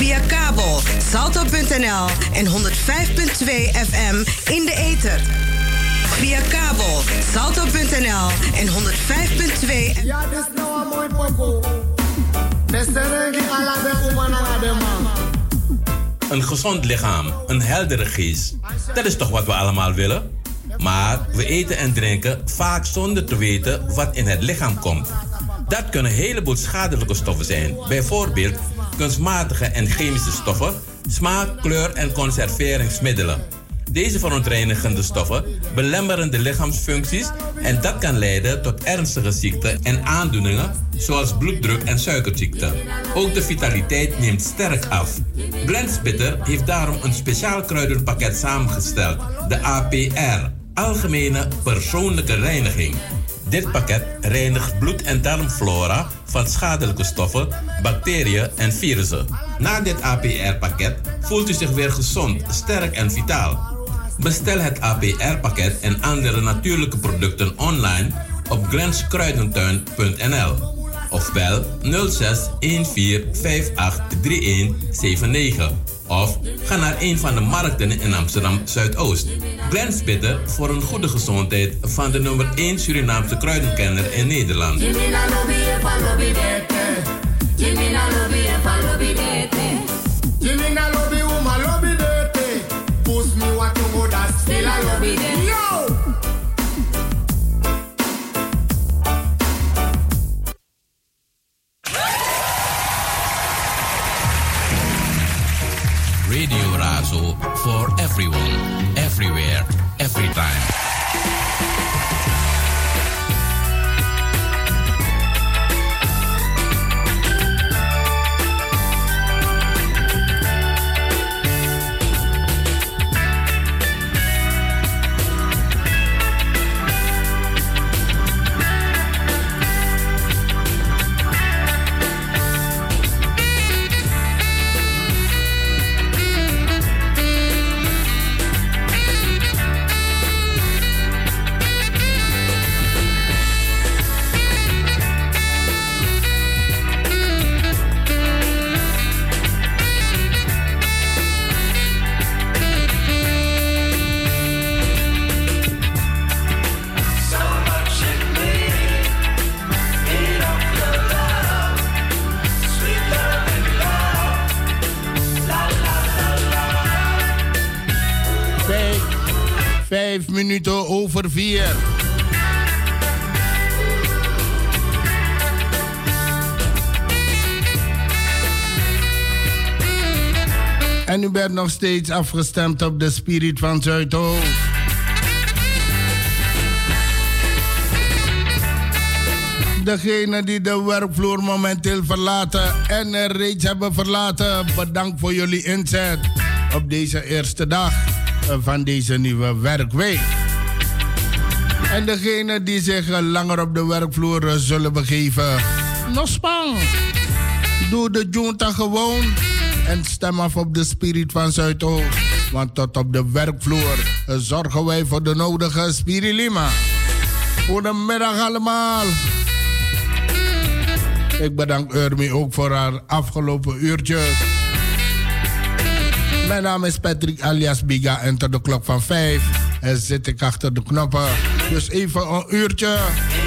Via kabel salto.nl en 105.2 FM in de ether. Via kabel salto.nl en 105.2. Ja, dit is nou een mooi pokoe. Een gezond lichaam, een heldere geest. Dat is toch wat we allemaal willen? Maar we eten en drinken vaak zonder te weten wat in het lichaam komt. Dat kunnen een heleboel schadelijke stoffen zijn. Bijvoorbeeld kunstmatige en chemische stoffen, smaak, kleur en conserveringsmiddelen. Deze verontreinigende stoffen belemmeren de lichaamsfuncties en dat kan leiden tot ernstige ziekten en aandoeningen zoals bloeddruk en suikerziekte. Ook de vitaliteit neemt sterk af. Blendspitter heeft daarom een speciaal kruidenpakket samengesteld, de APR, Algemene Persoonlijke Reiniging. Dit pakket reinigt bloed- en darmflora van schadelijke stoffen, bacteriën en virussen. Na dit APR-pakket voelt u zich weer gezond, sterk en vitaal. Bestel het APR-pakket en andere natuurlijke producten online op glenskruidentuin.nl of bel 06 14 58 3179 of ga naar een van de markten in Amsterdam Zuidoost. Glenspitter voor een goede gezondheid van de nummer 1 Surinaamse kruidenkenner in Nederland. Radio Razo for everyone, everywhere, every time. Minuten over 4. En u bent nog steeds afgestemd op de Spirit van Zuidoost. Degenen die de werkvloer momenteel verlaten en er reeds hebben verlaten, bedankt voor jullie inzet op deze eerste dag van deze nieuwe werkweek. En degenen die zich langer op de werkvloer zullen begeven, nog spang. Doe de junta gewoon en stem af op de Spirit van Zuidoost. Want tot op de werkvloer zorgen wij voor de nodige Spirilima. Goedemiddag allemaal. Ik bedank Urmi ook voor haar afgelopen uurtjes. Mijn naam is Patrick alias Biga en tot de klok van 5 zit ik achter de knoppen. Dus even een uurtje.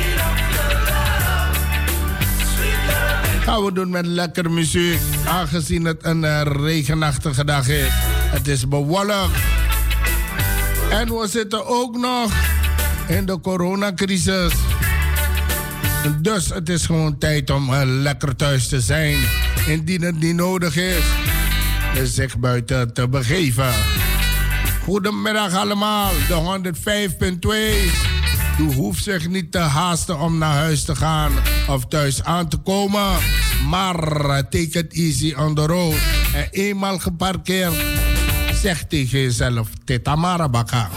Gaan we doen met lekker muziek. Aangezien het een regenachtige dag is. Het is bewolkt. En we zitten ook nog in de coronacrisis. Dus het is gewoon tijd om lekker thuis te zijn. Indien het niet nodig is. Zich buiten te begeven. Goedemiddag allemaal, de 105.2. U hoeft zich niet te haasten om naar huis te gaan of thuis aan te komen. Maar take it easy on the road. En eenmaal geparkeerd, zeg tegen jezelf, Teta Marabaka.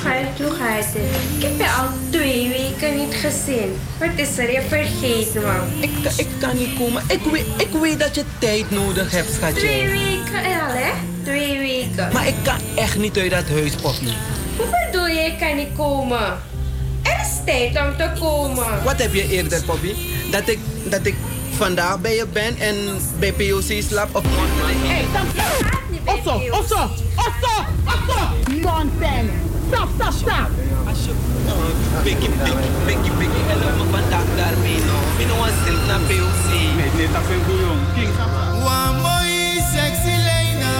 Schat, hoe gaat het? Ik heb je al 2 weken niet gezien. Wat is er? Je vergeet me. Ik kan niet komen. Ik weet dat je tijd nodig hebt, schatje. 2 weken al, hè? 2 weken. Maar ik kan echt niet uit dat huis, Poppy. Hoe bedoel je, ik kan niet komen? Er is tijd om te komen. Wat heb je eerder, Poppy? Dat ik vandaag bij je ben en bij POC slaap of morgen? Hey, Osso! Nonsense! Stop! Biggie, help me vandaag daarmee, no. Ik ben een zin naar POC. Nee, dat vind ik jong. One boy sexy lena.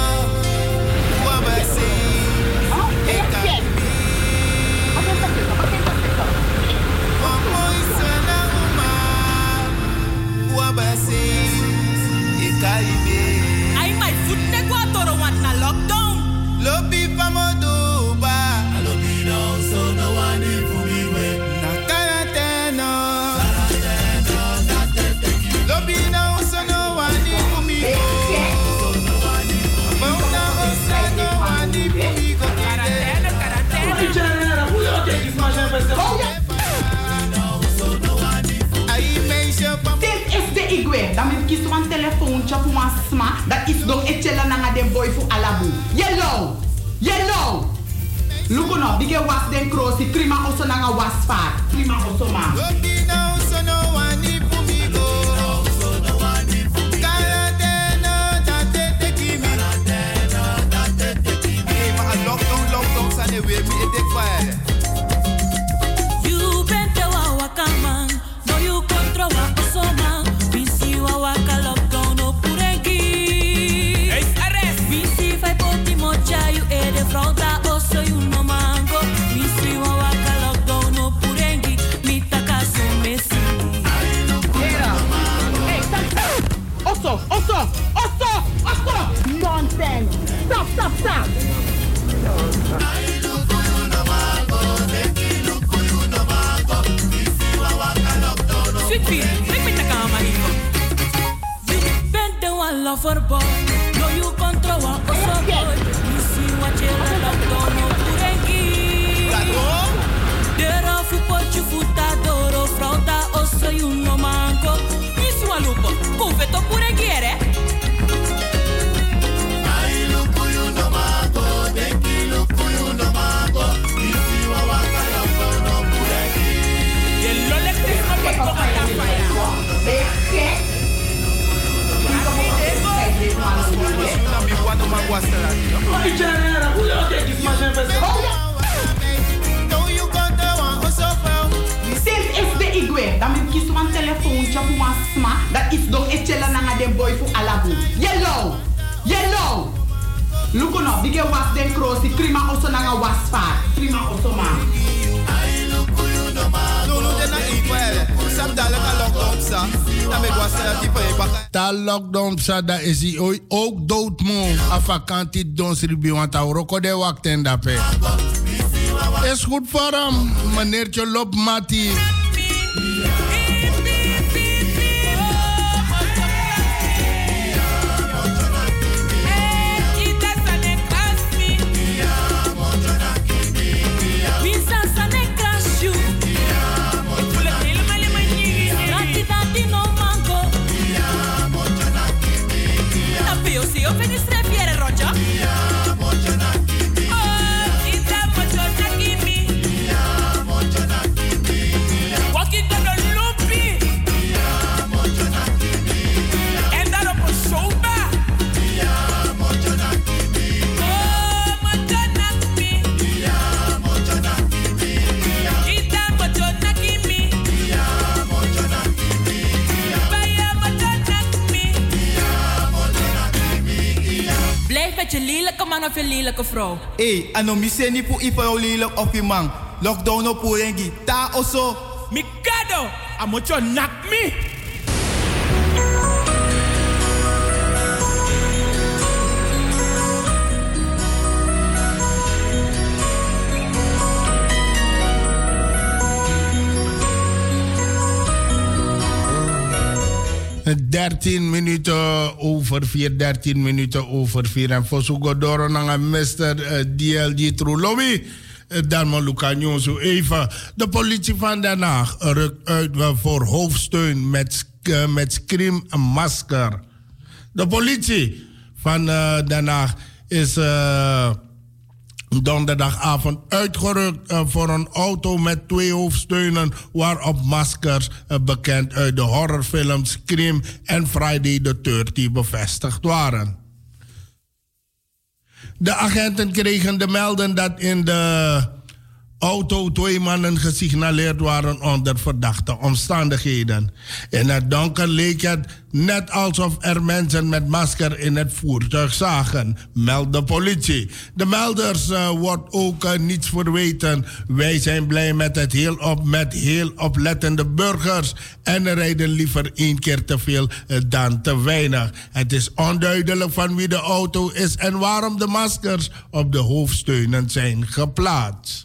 Wabasi. One boy sana uma. Wabasi. Ikaibe. Ai my foot ne kwatoro want na lockdown. Lobi pamodoba. Lobi no so no one for me we. Na quarantena. Lobi no so no one for me go. Mauna osa no one for me go. Quarantena, hoe je kijkt, is maar zijn beste. Dit is de igwe. Dan moet je zo'n telefoontje voor een sma. Dat is dan etchela na de boy voor alabu. Yellow. Look on, die was den cross, die prima also na wasvaart. Prima also ma. Lockdown, zijn weer mee dik fire. You bent the wakaman, no you control wasoma. Bisi waka lockdown no purengi. Hey, arrest. Bisi fai poti mocha you e de frauda oso you no mango. Bisi waka lockdown no purengi. Mita kaso mesi. Hey, stop. Osso. Nonsense. Stop. Sweet pea, ik ben de kamer hier. You bent the one lover boy, no you control wa oso boy. You see what you lockdown no purengi. Dera fu pochi futa doro frauda oso you no mango. You see wa lupo, kuveto purengiere. Sinds is de igwe. Dan moet je zo'n telefoontje voor een sma. Dat is dan etchela na de boy voor alabu. Yellow. Look on, die was den cross, die prima also na wasvaart. Prima also ma. Ta lockdown sa da is hij ook doodmoe. Afakanti dons ribi want hij roko de wakten dape. Is goed voor hem, meneertje Lop Mati. Eu venho estrepiere, Roger. Walking down the loopy. And that up a soba. Oh, Mojana me. Ita Mojana me. Baya Mojana me. Blijf met je lelijke man of je lelijke vrouw. Hey, anomise ni pu ipa lelijk of je man. Lockdown op Purengi. Ta oso. Mikado, amocho nak me. Dertien minuten over 4. En voor Sugodoro naar Mr. DLG True Lobby. Dan Moluka Nyonsu even. De politie van Den Haag rukt uit voor hoofdsteun met scream en masker. De politie van Den Haag is donderdagavond uitgerukt voor een auto met 2 hoofdsteunen waarop maskers bekend uit de horrorfilm Scream en Friday the 13th bevestigd waren. De agenten kregen de melding dat in de auto 2 mannen gesignaleerd waren onder verdachte omstandigheden. In het donker leek het net alsof er mensen met masker in het voertuig zagen, meldt de politie. De melders wordt ook niets verweten. Wij zijn blij met heel oplettende burgers en rijden liever 1 keer te veel dan te weinig. Het is onduidelijk van wie de auto is en waarom de maskers op de hoofdsteunen zijn geplaatst.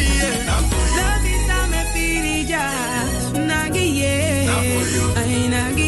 Nagi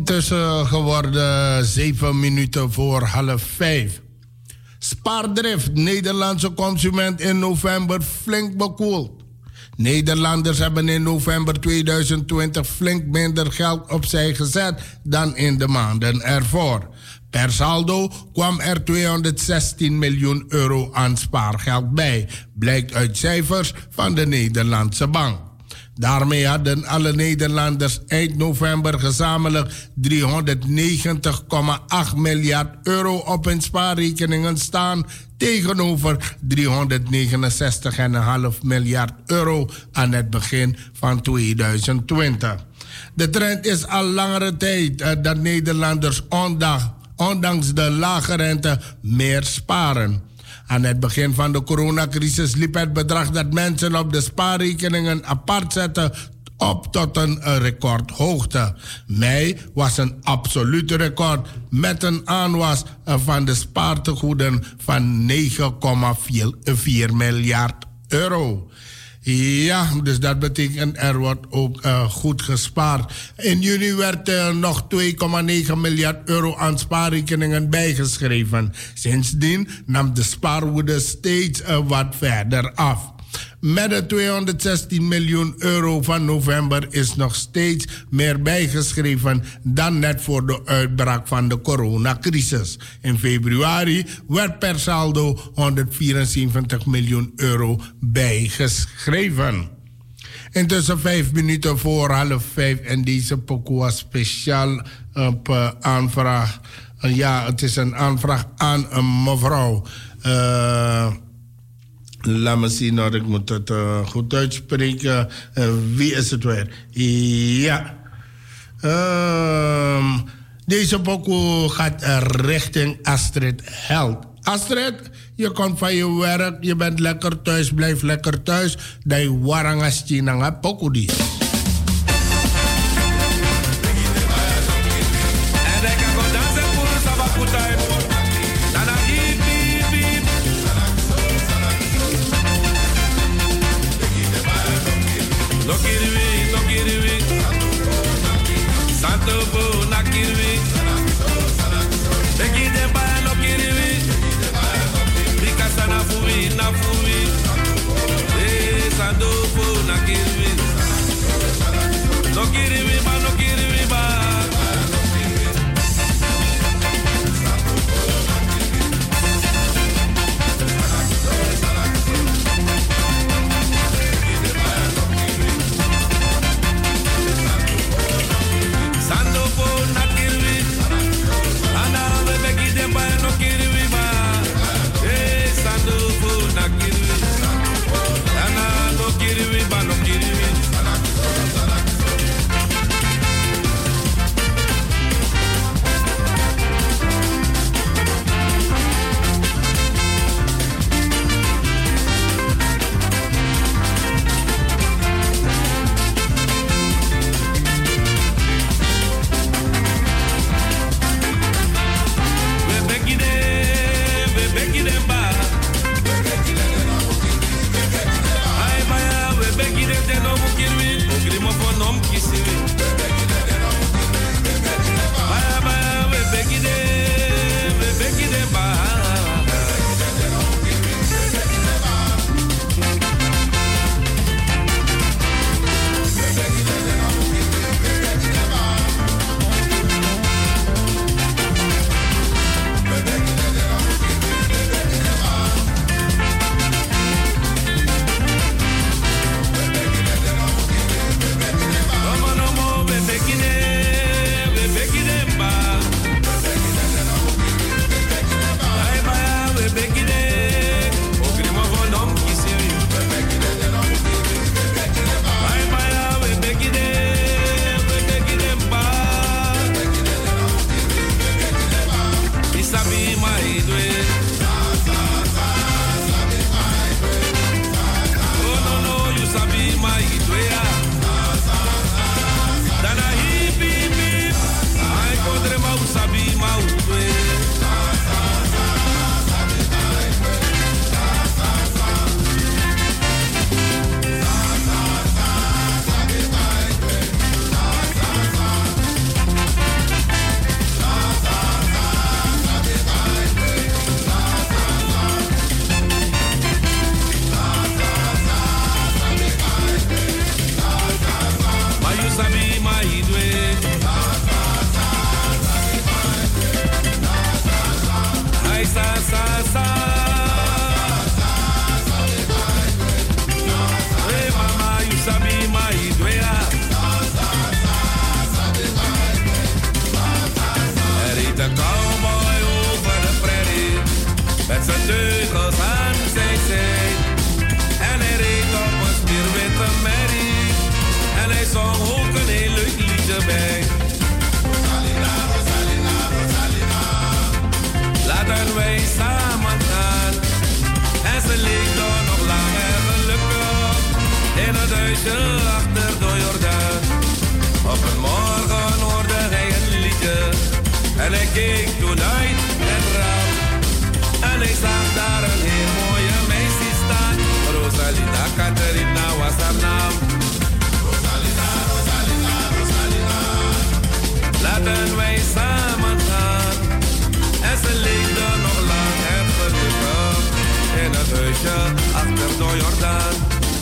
Intussen geworden 7 minuten voor 4:30. Spaardrift, Nederlandse consument in november flink bekoeld. Nederlanders hebben in november 2020 flink minder geld opzij gezet dan in de maanden ervoor. Per saldo kwam er 216 miljoen euro aan spaargeld bij, blijkt uit cijfers van de Nederlandse Bank. Daarmee hadden alle Nederlanders eind november gezamenlijk 390,8 miljard euro op hun spaarrekeningen staan, tegenover 369,5 miljard euro aan het begin van 2020. De trend is al langere tijd dat Nederlanders ondanks de lage rente meer sparen. Aan het begin van de coronacrisis liep het bedrag dat mensen op de spaarrekeningen apart zetten op tot een recordhoogte. Mei was een absoluut record met een aanwas van de spaartegoeden van 9,4 miljard euro. Ja, dus dat betekent er wordt ook goed gespaard. In juni werd nog 2,9 miljard euro aan spaarrekeningen bijgeschreven. Sindsdien nam de spaarwoede steeds wat verder af. Met de 216 miljoen euro van november is nog steeds meer bijgeschreven dan net voor de uitbraak van de coronacrisis. In februari werd per saldo 174 miljoen euro bijgeschreven. Intussen 5 minuten voor 4:30 en deze pokoe was speciaal op aanvraag. Ja, het is een aanvraag aan een mevrouw. Laat me zien, ik moet het goed uitspreken. Wie is het weer? Ja. Deze pokoe gaat richting Astrid Held. Astrid, je komt van je werk, je bent lekker thuis, blijf lekker thuis. Dai warangasti nanga pokoe die. de cowboy over de prairie. Met zijn teugels aan zijn zij. En hij reed op een spierwitte merrie. En hij zong ook een heel leuk liedje bij. Rosalina, Rosalina, Rosalina. Laten wij samen gaan. En ze leek door nog lang en gelukkig. In het huisje achter de Jordaan. Op een morgen hoorde hij een liedje. En hij keek toen uit het raam. En hij zag daar een heel mooie meisje staan. Rosalina Caterina was haar naam. Rosalina, Rosalina, Rosalina. Laten wij samen gaan. En ze leefde nog lang en gelukkig. In het huisje achter de Jordaan.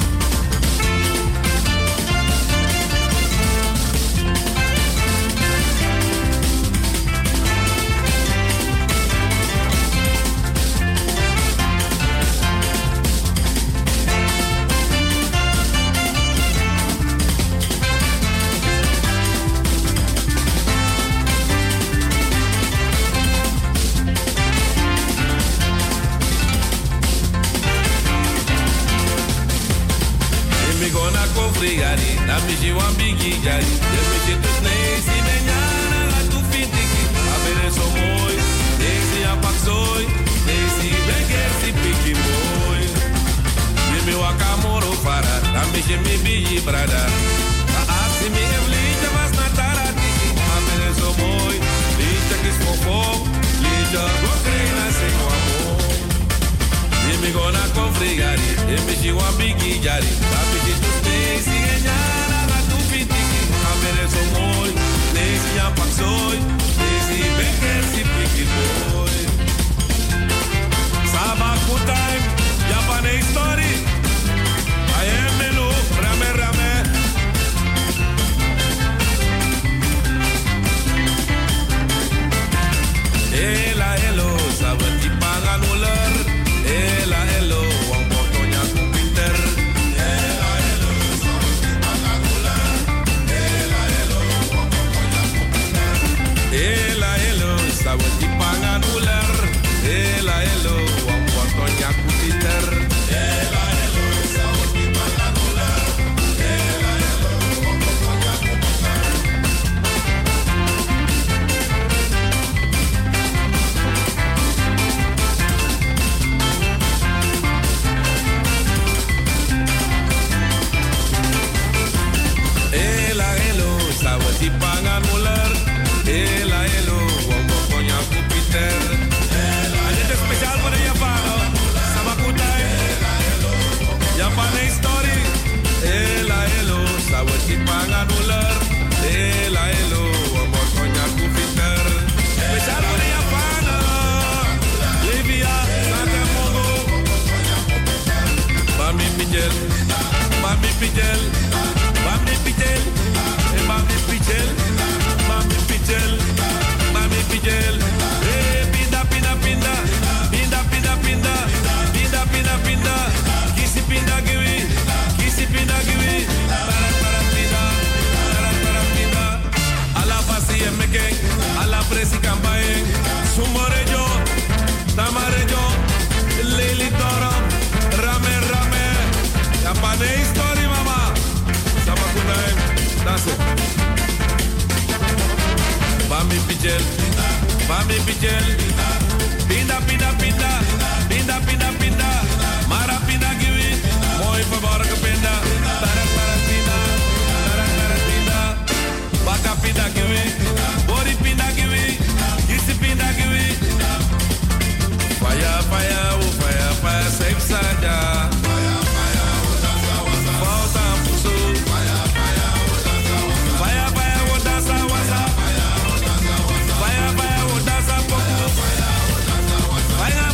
Frigari, na miji wan bigi jari. De miji dus nee, si menyana la tu fitiki. Abere so mooi, deze ja pak zooi. Deze beger si piki mooi. Yemi waka moro fara, na miji mi bigi brada. Na aksi mi evlietje was na taratiki. Abere so mooi, liedje kis fofo. Liedje go kreina sing wa mooi. Yemi gona kon frigari, yemi ji wan bigi jari. Na miji dus nee. So mooi, deze ja pak zooi, deze beker si piki boy. Saba good time, Japanese story. I am melo, rame rame. Ela elo, sabati panganuler. Ela elo, wang portonya kupiter. Ela elo, sawati pangan ular. Ela elo, wang portonya kupiter. Ela elo, sawati pangan ular. Ela elo, wang portonya kupiter. Ela elo, sawati pangan ular. Ela elo, wombo konya kupiter. En dit is speciaal voor de Japanen. Samakutai. Japanese story. Ela elo, sawati panganuler. Ela elo, wombo konya kupiter. Speciaal voor de Japanen. Libya, Santa Mogo. Bami Pijel. Bami Pijel. Bami Pijel. Bami Pijel. Mami Pijel, Mami Pijel, pinda, pinda, pinda, pinda, pinda, pinda, pinda, pinda, pinda, kisi pinda giwi, kisi pinda giwi, para pinda, para pinda, ala pasi emeke, ala presi kambaye, sumorejo, tamarejo, leli toro, rame rame, Japanese story mama, sama kunai, that's it. Bami Pijel, Bami Pijel, pinda, pinda, pinda, pinda, pinda, pinda, mara pinda giwi, mooi verborgen pinda, para pinda, para pinda, baka pinda giwi, bori pinda giwi, kisi pinda giwi, fire, fire, oh fire, fire, safe saja, falta puso, fire, fire, oh dansa wasa. Fire, fire, oh, that's a poco. Fire,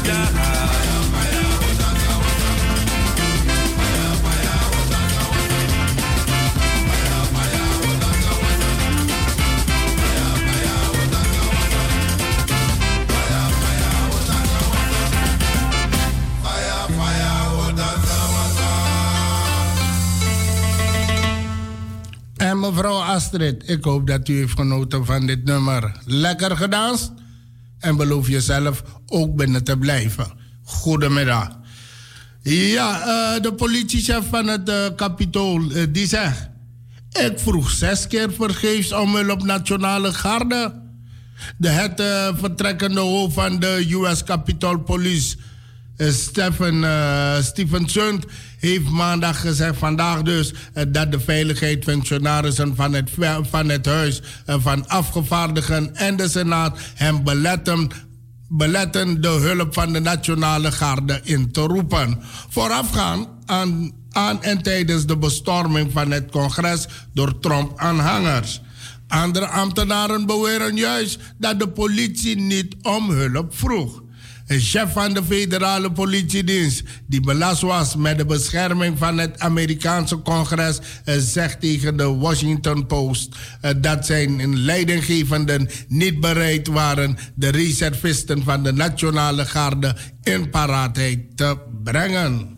En mevrouw Astrid, ik hoop dat u heeft genoten van dit nummer. Lekker gedanst en beloof jezelf ook binnen te blijven. Goedemiddag. Ja, de politiechef van het Capitool, die zegt... Ik vroeg 6 keer vergeefs om hulp Nationale Garde. Het vertrekkende hoofd van de US Capitol Police... Stephen Sund heeft maandag gezegd, vandaag dus, dat de veiligheidsfunctionarissen van het Huis van Afgevaardigden en de Senaat hem beletten de hulp van de Nationale Garde in te roepen. Voorafgaand aan en tijdens de bestorming van het congres door Trump-aanhangers. Andere ambtenaren beweren juist dat de politie niet om hulp vroeg. Een chef van de federale politiedienst, die belast was met de bescherming van het Amerikaanse congres, zegt tegen de Washington Post dat zijn leidinggevenden niet bereid waren de reservisten van de Nationale Garde in paraatheid te brengen.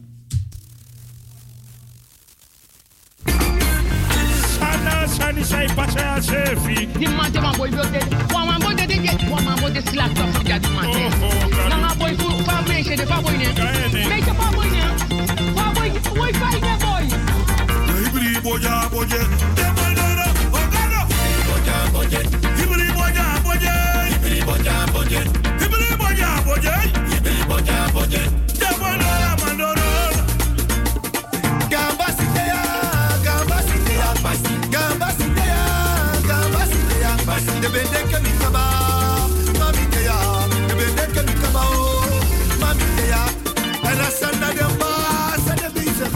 Sani sai pacha chefi. Di mate ma boy blote. Wa ma boy de slack to forget di mate. Na ma boy fu fa meisje de fa boy ne. Meisje fa boy ne. Fa boy boy fa ne boy. Hibri boja boje. De manara ogano. Boja boje. Hibri boja boje. Hibri boja boje. Hibri boja boje. Hibri boja boje. De manara mandoro. Gamba sitea. De bedeke mi kaba, mami teya. De bedeke mi kaba o, mami teya. En asana de ba, asana bize.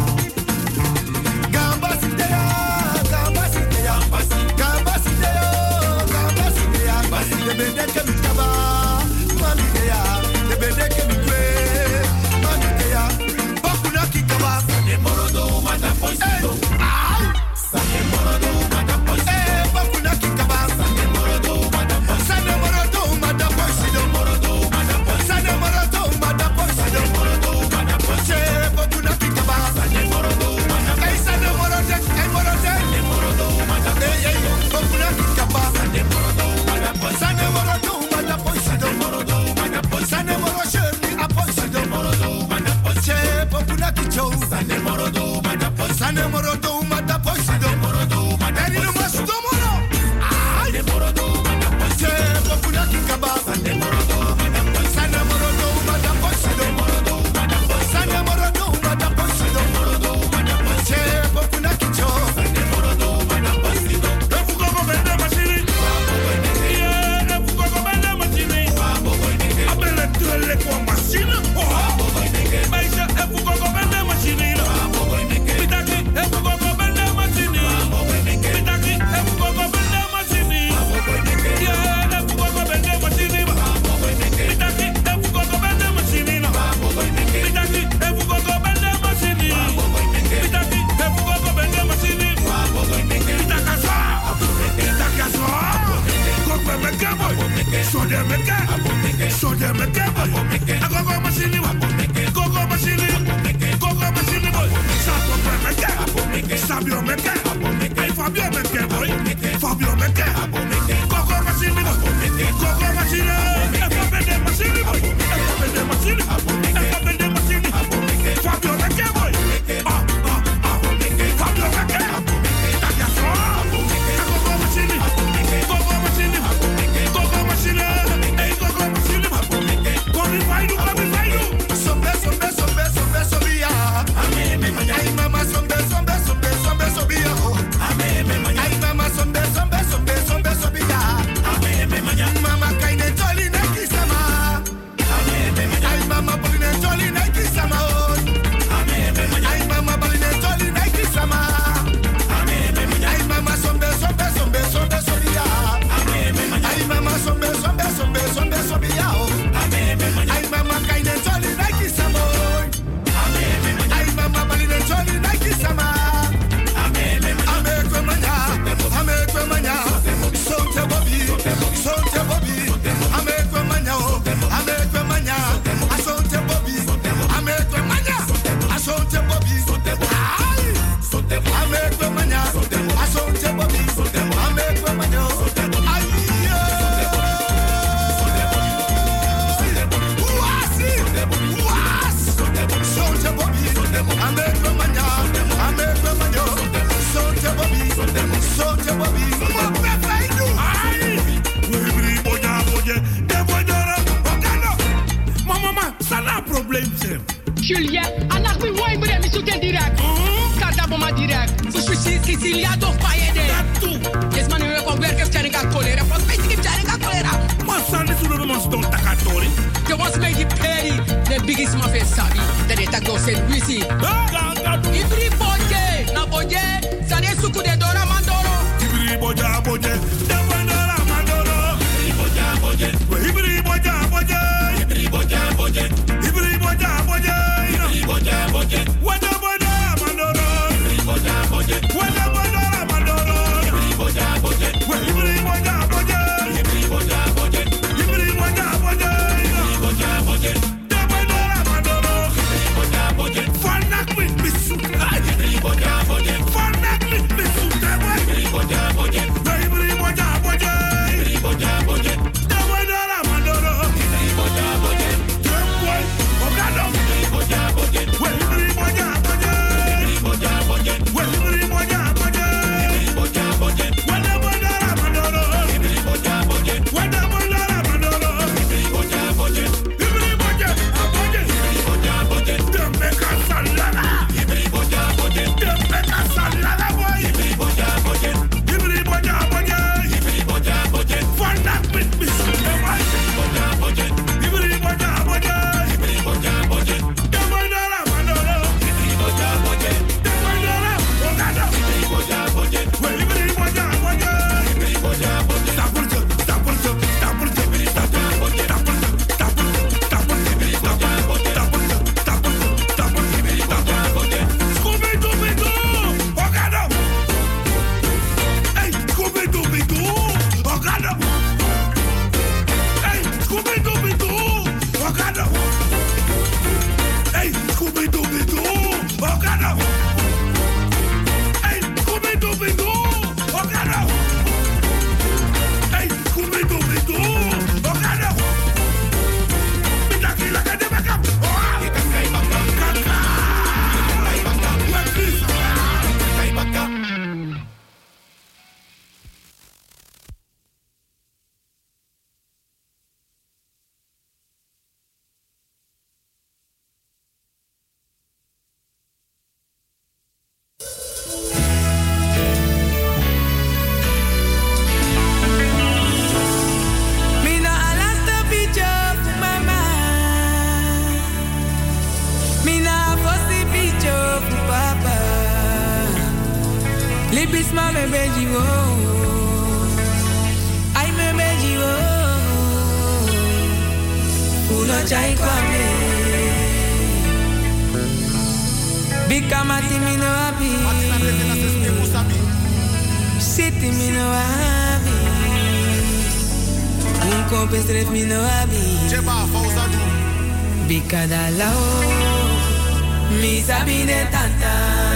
Gamba siteya, gamba siteya, gamba siteya, gamba siteya. De bedeke mi kaba, mami teya. De bedeke mi kwe, mami teya. Bakuna ki kaba, sane morodo mata poisido. Sane morodo mata poisido. Bakuna ki kaba, sane morodo mata poisido. Sane morodo mata poisido. Sane morodo mata poisido. Che bakuna ki kaba, sane morodo mata poisido. Hey sane morodo, hey morodo. Sane morodo mata poisido. Hey bakuna ki kaba, sane morodo mata poisido. Sane morodo mata poisido. Sane morodo a poisido. Che bakuna ki chou, sane morodo mata poisido. Sane morodo mata poisido. Eri no mas tomoro. Sane morodo mata poisido. Che bakuna ki kaba, sane morodo mata poisido. Sane morodo mata poisido. Sane morodo mata poisido. Che bakuna ki chou, sane morodo mata poisido. Efu koko bende machine. Yeah, efu koko bende machine. Abele tuele kwa machine. Maisha efu koko bende machine. Bitaki efu koko bende machine. Bitaki efu koko bende machine. Yeah, efu koko bende machine. Bitaki efu koko bende machine. Bitaki efu koko bende machine. Bitaki efu koko bende machine. Bitakasa. Bitakasa. Koko meke boy. Sode meke. Sode meke boy. Koko machine. Koko machine. Koko machine boy. Sato meke. Sabio meke. Ay Fabio meke boy. Fabio meke. Koko machine boy. Koko machine. Efa bende machine boy. Efa bende machine. Efa bende machine. Fabio meke boy. Fabio meke. Takaswa. Koko machine. Koko machine. Koko machine. Ay Koko Julien, anak mi woi bre mi suten direct. Karta boma direct. Sushi Sicilia do paede. Yes man we ko werk of charinga kolera. Pas me tik charinga kolera. Masane sulu no ston takatori. Je was me di peri. The biggest ma fe sabi. Dat het go sen wisi. Ibri boje, na boje. Sane suku de dora mandoro. Ibri boja boje. Da mandora mandoro. Ibri boja boje. Ibri boja boje. Ibri boja boje. Ibri boja boje. Ibri boja boje. Wada wada mandoro. Ibri boja boje. Wada wada mandoro. Ibri boja boje. Ibri boja boje. Ibri boja boje. Ibri boja boje. Ibri boja boje. Da mandora mandoro. Ibri boja boje. Fanak with bisu. Ibri boja boje. Fanak with bisu. Ibri boja boje. Ibri boja boje. Ibri boja boje. Da mandora mandoro. Ibri boja boje. Boy, Ogado. Ibri boja boje. Ibri boja boje. Ibri boja boje. Ibri boja boje. Ibri boja boje. Wada mandora mandoro. Ibri boja boje. Wada mandora mandoro. Ibri boja boje. Ibri boja boje. Ibri boja boje. Demeka salala. Ibri boja boje. Demeka salala boy. Ibri boja boje. Ibri boja boje. Ibri boja boje. Fanak with me. Ibri boja boje. Ibri boja boje. Ibri boja boje. Demandara mandoro. Ibri boja boje. Demandara Ogado. Ibri boja boje. Ibri boja boje. Ibri boja boje. Tapurjo, tapurjo, tapurjo. Ibri boja boje. Tapurjo, tapurjo, tapurjo. Ibri boja boje. Tapurjo, tapurjo, tapurjo. Ibri boja boje. Scooby-Dooby-Doo. Ogado. Hey, Scooby-Dooby-Doo. Ogado. Hey, Scooby-Dooby-Doo. Ogado. Hey, Scooby-Dooby-Doo. Ogado. Hey, Scooby-Dooby-Doo. Ogado. Hey, Scooby-Dooby-Doo. Ogado. Mitaki la kade bakap. Ikakai bakap. Ikakai bakap. Ikakai bakap. Mina alasta bicho fu mama. Mina fosi bicho fu papa. Libis ma me beji wo. Ay me beji wo. Uno chai kwa me. Bika mati mi no abi. Siti mi no abi. Un compestres mi no abi. Bika da lao. Mi sabi de tanta.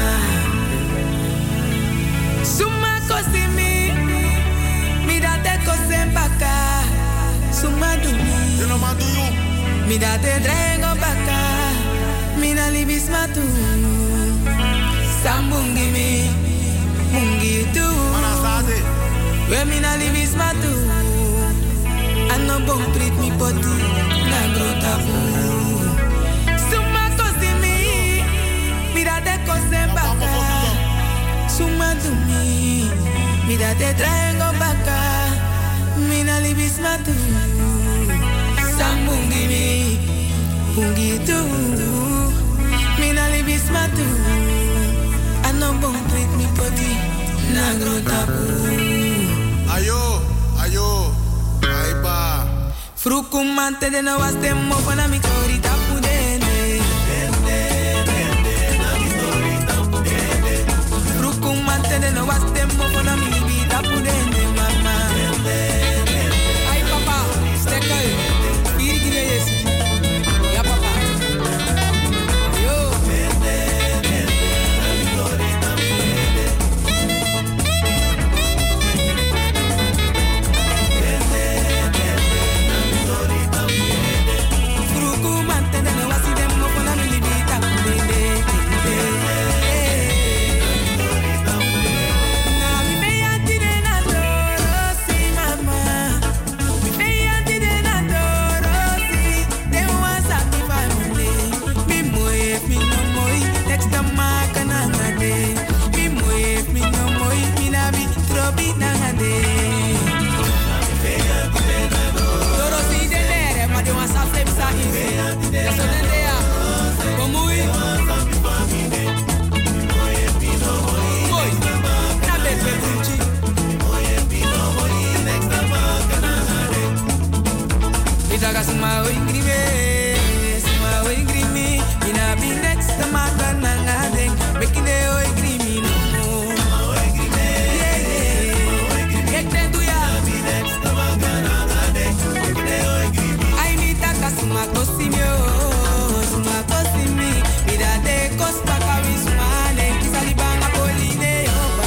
Suma kosi mi da te kosen baka. Suma du mi. Mi da te drengo baka. Mi na libis matu. Sambungi mi. Mungi tu. We mi na libis matu. Ano bon prit mi poti. Na grota fu. Suma kosi mi da te kosen baka. Suma du mi da te traengo baka. Mi na libis matu. Sambungi mi. Mungi tu. Mi na libis matu. Ano bon prit mi poti. Na grota fu. Ayo, ayo. Aiba. Frukumante de no was dem mo na mi torita pudene. Frukumante de no was dem mo na mi vida pudene mama. Ay papa, stekel. Pirigile yesi. Ya papa. Yo. Frukumante de no was dem mo na mi vida pudene. daga suma o ingrimi, mina be next to my banana ding, making the o ingrimi no more. I need a kasuma kosimio, suma kosimi, mida de costa kawismane, kisalibanga poline oba.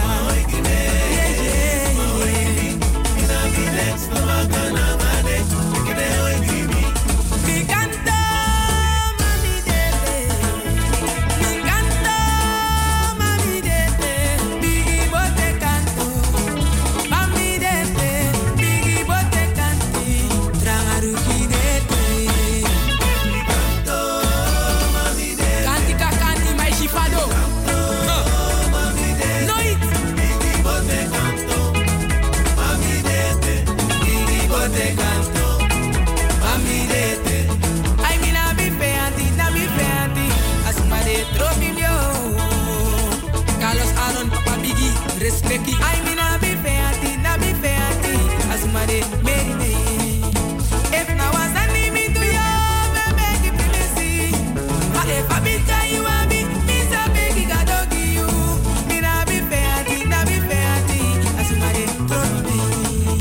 Mi canto, mami dete, mi canto, mami dete, bigi bote canto, mami dete, bigi bote canti, trangaruki dete. Mi canto, mami dete, cantica canti mai chifado. Mami dete, noit, bigi bote canto, mami dete, bigi bote canto, mami dete. Ai mi na mi feanti, asuma de tropilio. Carlos Aaron, Papa Biggie, respecti. Ai mi na mi feanti, asuma de Mary. If na was a name to you, me beg you please. But if I be tell you I be, me so beg you gotta give you. Mi na mi feanti, asuma de tropilio.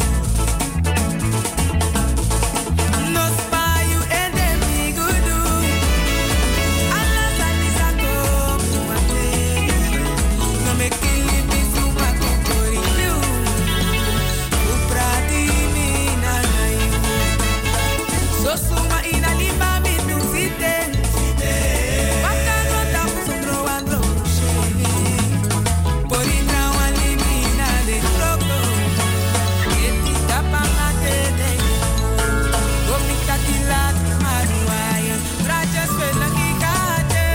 No spy you and them me good do. Allah salisa come mate. No me kill me suma kokori you. Uprati mi na you. So suma ina limba mi tu site. Baka rota sundro andro sheni. Pori trawa limina de troco. Eti tapanga te de. Gomita kilat maruaya, rajas pelagi kate,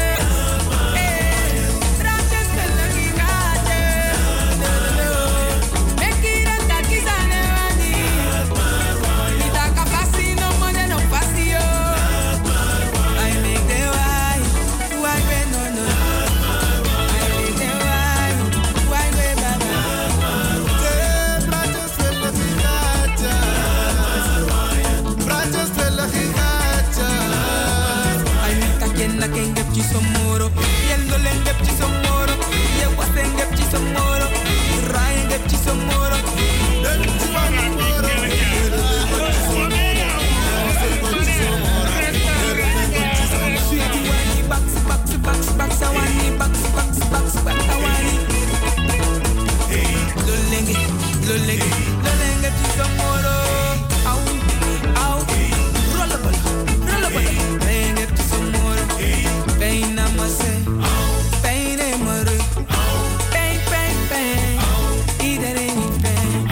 rajas pelagi kate. Mekira takizane wani, nita kapasi no mone no pasio. I make the why we no. I make the why we baba. Rajas pelagi kate, rajas pelagi kate. Ay mi taken la ken gep ci somoro, yendo len gep ci somoro, ye wasen gep ci somoro, ray gep ci somoro. Sweetie wani box awani box awani. Lolenge ci somoro. Au, roll up, ray gep ci somoro. Pain na mase, pain e mare, pain. Iedereen in pain,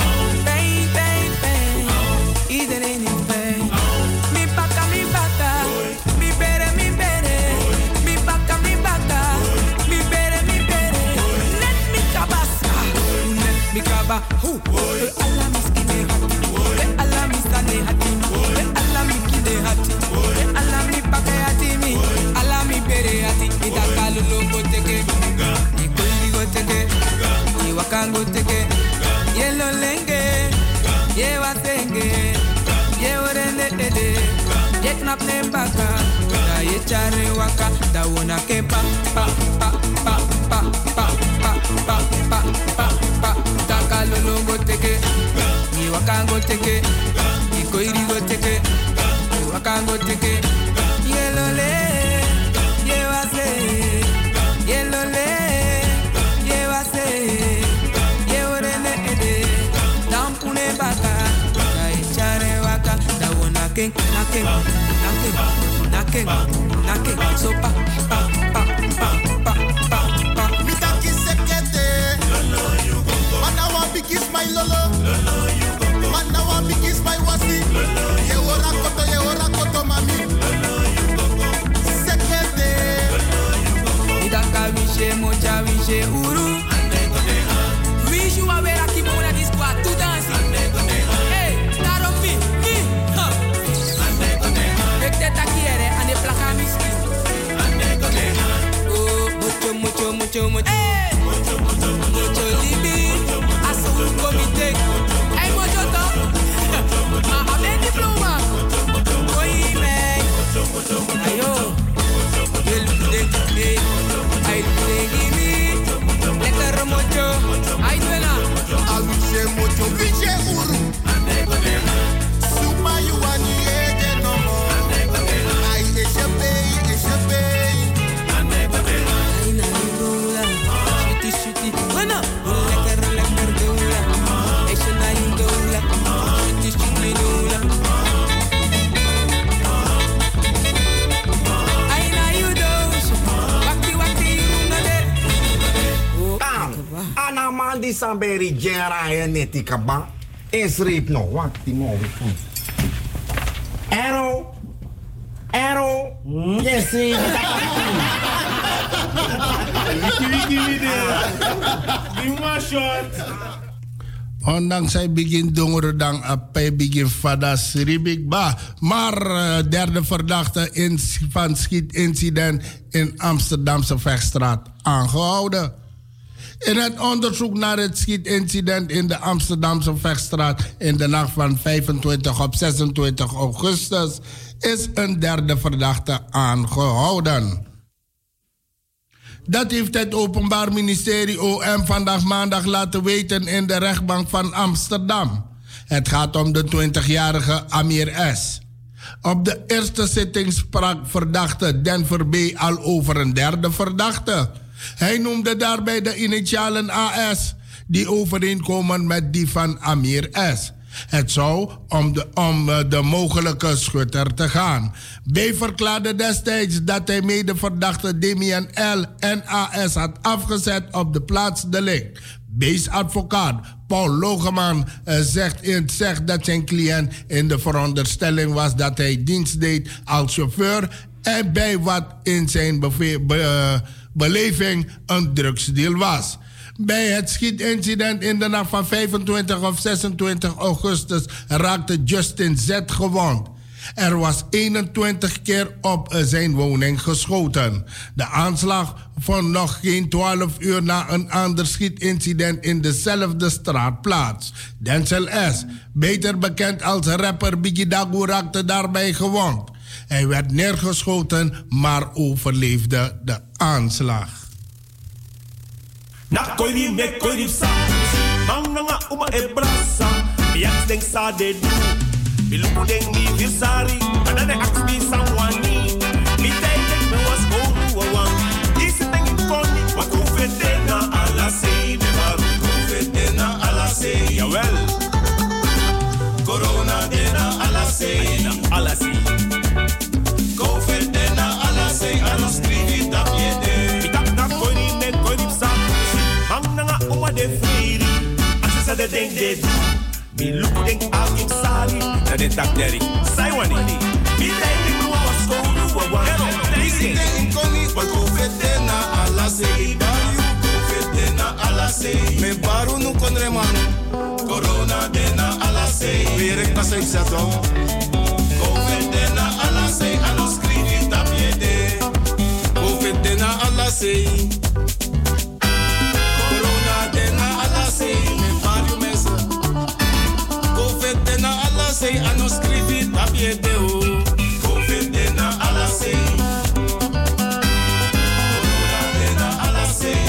iedereen in pain. Mi baka, mi bere, mi baka, mi bere. Let me kabasa, let me kaba. Allah miskine hati, Allah misane hati, Allah mikine hati, Allah mi baka hati mi, Allah mi bere hati. Ita kalulo goteke, ikuli goteke, iwakango teke, yelo lenge, ye watenge, ye orende ede, ye knap nembaka, da ye chare waka, da wona ke pa, da kalulo goteke, iwakango teke, ikoiri goteke, iwakango teke, yelo le, ye wase, yelo le, ye wase, ye orende ede, dampune baka, da ye chare waka, da wona ken, naken, so pa. Mitaki sekete, mana wan bigis my lolo, mana wan bigis my wasi, ye ora koto mami, sekete, Idaka wishe mocha wishe uru, wish you aware akimona this squad to dance. Hey, tarofi, ha. Ek te takiere ane plaka miski. Oh, mucho. Hey, mucho libi, asul komite. Hey, mucho to. Ma aben diploma. Isaberi Jera en Netikaba. Is reep no, wat die mooi. Arrow. Yes, Ondanks hij begint dongeren dan hij begint vadas ribik ba. Maar derde verdachte van schietincident in Amsterdamse Vechtstraat aangehouden. In het onderzoek naar het schietincident in de Amsterdamse Vechtstraat in de nacht van 25 op 26 augustus is een derde verdachte aangehouden. Dat heeft het Openbaar Ministerie OM vandaag maandag laten weten in de rechtbank van Amsterdam. Het gaat om de 20-jarige Amir S. Op de eerste zitting sprak verdachte Denver B. al over een derde verdachte. Hij noemde daarbij de initialen AS, die overeenkomen met die van Amir S. Het zou om de mogelijke schutter te gaan. B verklaarde destijds dat hij medeverdachte Damian L. en AS had afgezet op de plaatsdelict. B's advocaat Paul Logeman zegt dat zijn cliënt in de veronderstelling was dat hij dienst deed als chauffeur en bij wat in zijn beleving een drugsdeal was. Bij het schietincident in de nacht van 25 of 26 augustus raakte Justin Z gewond. Er was 21 keer op zijn woning geschoten. De aanslag vond nog geen 12 uur na een ander schietincident in dezelfde straat plaats. Denzel S., beter bekend als rapper Biggie Dagu, raakte daarbij gewond. Hij werd neergeschoten, maar overleefde de aanslag. Na koiri me koiri sa, manganga uma e brasa, biaks deng sa de du, biluku deng mi visari, anane aks mi sangwani, mi tay deng me was go to a one, isi deng in koni, wa kufete na ala sei, me baru kufete na ala sei, jawel, corona de na ala sei, kufete na ala sei, anos skrivi tapiede, itak na koiri me koiri sa, nanga uma de friri, asisa de ding de du, mi luku ding agim sari, na de tak deri, sai wani, mi ding ding wa was go to a one, isi ding koni, wa kufete na ala sei, baru kufete na ala sei, me baru nu konre manu, corona de na ala sei, weer pas ik zato, kufete na ala sei, anos skrivi tapiede, kufete na ala sei. Sei a nos scrivi tapiede o confete na ala sei corona de na ala sei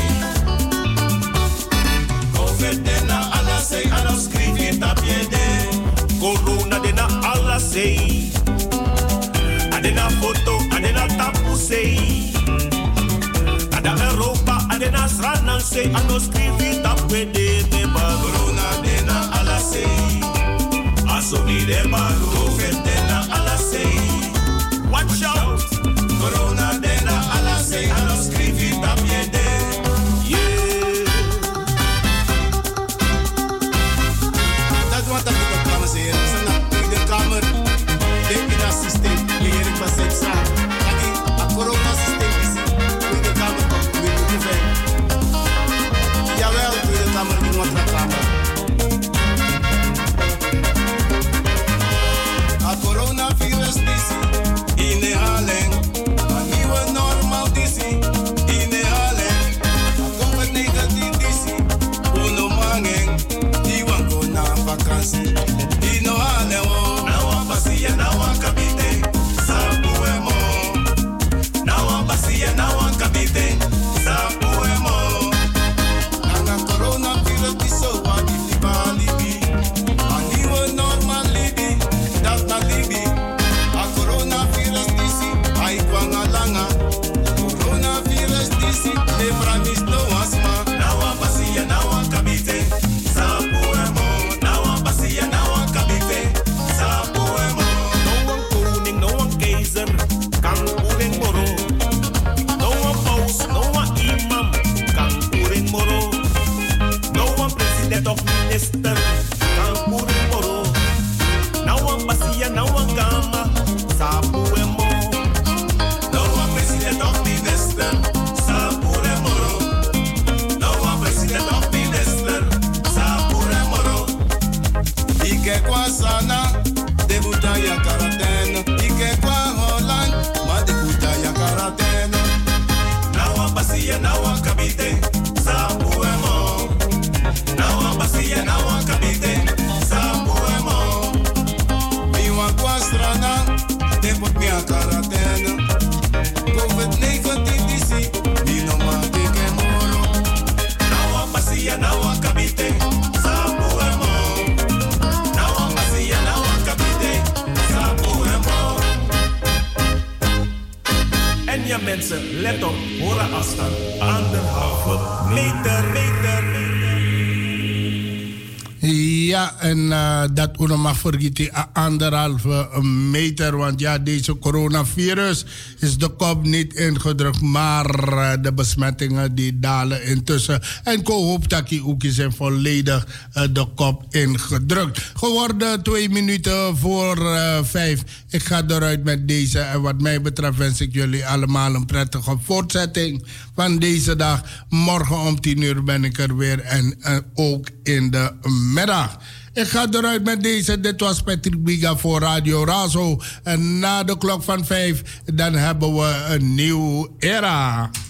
confete na ala sei a nos scrivi tapiede corona de na ala sei adena foto adena tapu sei adena ropa adena srana sei a nos scrivi tapiede corona de na ala sei Asoni de baru ofete na ala sei. Watch out, corona de na ala sei. A los scrivi tapiede. Yeah. Dat wat ik op kamer zei. Ze na in de kamer. De in dat systeem. Leer ik pas extra. Dat a corona systeem is. In de kamer komt. We moeten ver. Jawel, in de kamer in wat kamer. Coronavirus in de hal na quarantaine. COVID-19 disi, die no man teke moro. Nawa pasia, nawa kabite, sabu emo. Nawa pasia, nawa kabite, sabu emo. En ja mensen, let op, hoor afstand, 1,5 meter. Ja, en dat we nog mag vergeten, 1,5 meter. Want ja, deze coronavirus is de kop niet ingedrukt, maar de besmettingen die dalen intussen. En ik hoop dat die ook zijn volledig de kop ingedrukt. Geworden 2 minuten voor 5. Ik ga eruit met deze. En wat mij betreft wens ik jullie allemaal een prettige voortzetting van deze dag. Morgen om 10 uur ben ik er weer en ook in de middag. Ik ga eruit met deze. Dit was Patrick Biga voor Radio Razo. En na de klok van 5 dan hebben we een nieuw era.